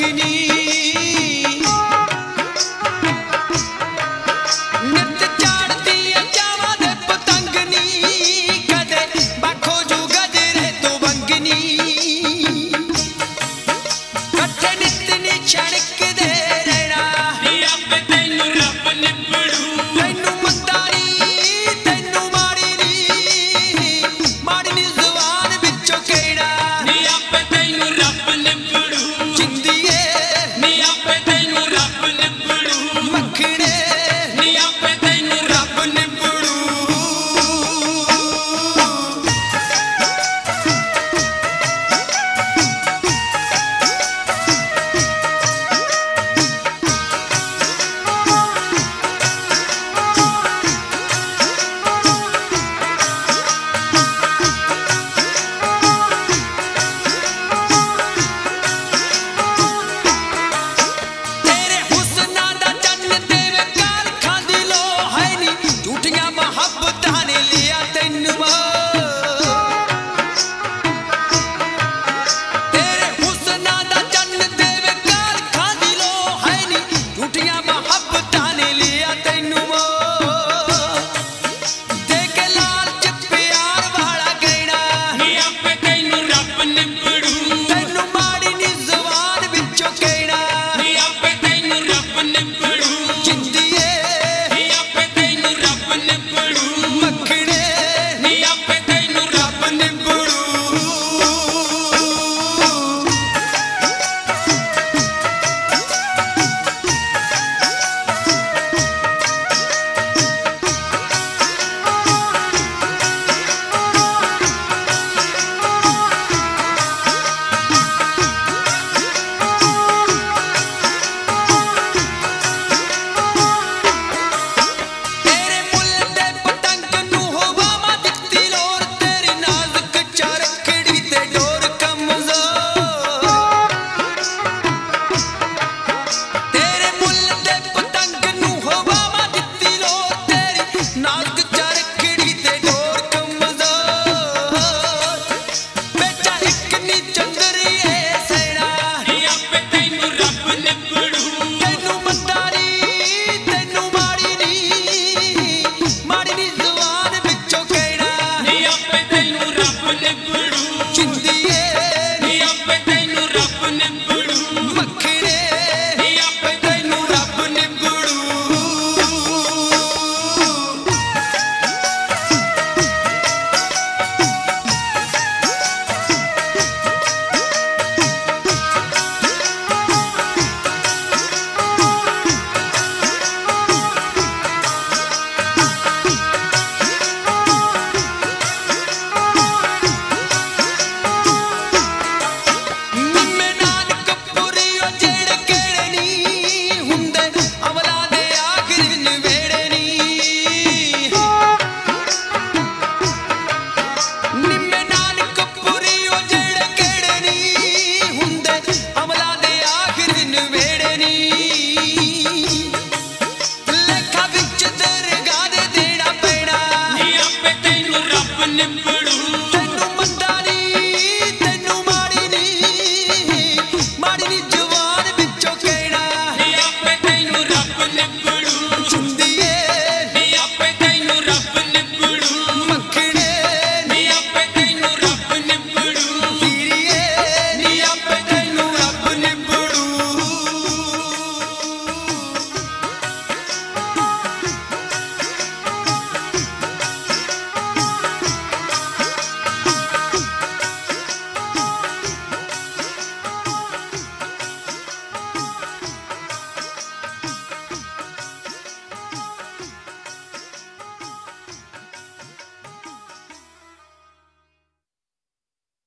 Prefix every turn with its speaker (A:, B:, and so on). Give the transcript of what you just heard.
A: नी नित झाड़दी चावां दे पतंग नी कदे बाखो जू गजरे तो बंगनी कट्ठे नित नी छड़कदे रहना नी आपे तैनू रब निबड़ू तैनू मंदारी तैनू माड़ी नी ज़ुबान विचों केड़ा नी आपे तैनू रब निबड़ू जिंदीए नी आपे तैनू रब निबड़ू मखणे नी आपे तैनू रब निबड़ू तेरे हुस्ना दा चन्न तेरे काल खांदी लो है नी झूठियां मोहब्बतां ने लिया तैनू तेरे हुस्ना दा चन्न तेरे काल खांदी लो है नी झूठियां मोहब्बतां ने लिया तैनू दे के लालच प्यार वाला गैड़ा नी आपे तैनू रब निबड़ू तैनू माड़ी नी ज़ुबान विचों केड़ा नी आपे तैनू रब निबड़ू जिंदीए नी आपे तैनू रब निबड़ू मखणे नी आपे तैनू रब निबड़ू तेरे मुੱਲ दे पतंग नू हवावां दित्ती लोर तेरी नाजुक चरखड़ी ते डोर कमज़ोर तेरे मुੱਲ दे पतंग नू हवावां दित्ती लोर तेरी नाजुक चरखड़ी ते डोर कमज़ोर बेचा इक नी चंदरिए सैना नी आपे तैनू रब निबड़ू तैनू मंदारी तैनू माड़ी नी ज़ुबान विचों केड़ा नी आपे तैनू रब निबड़ू जिंदीए नी आपे तैनू रब निबड़ू मखणे नी आपे तैनू रब निबड़ू निम्मे नानक पुरी ओ जेड़े केड़े नी हुंदे अमला दे आखिर नवेड़े नी निम्मे नानक पुरी ओ जेड़े केड़े नी हुंदे अमला दे आखिर नवेड़े नी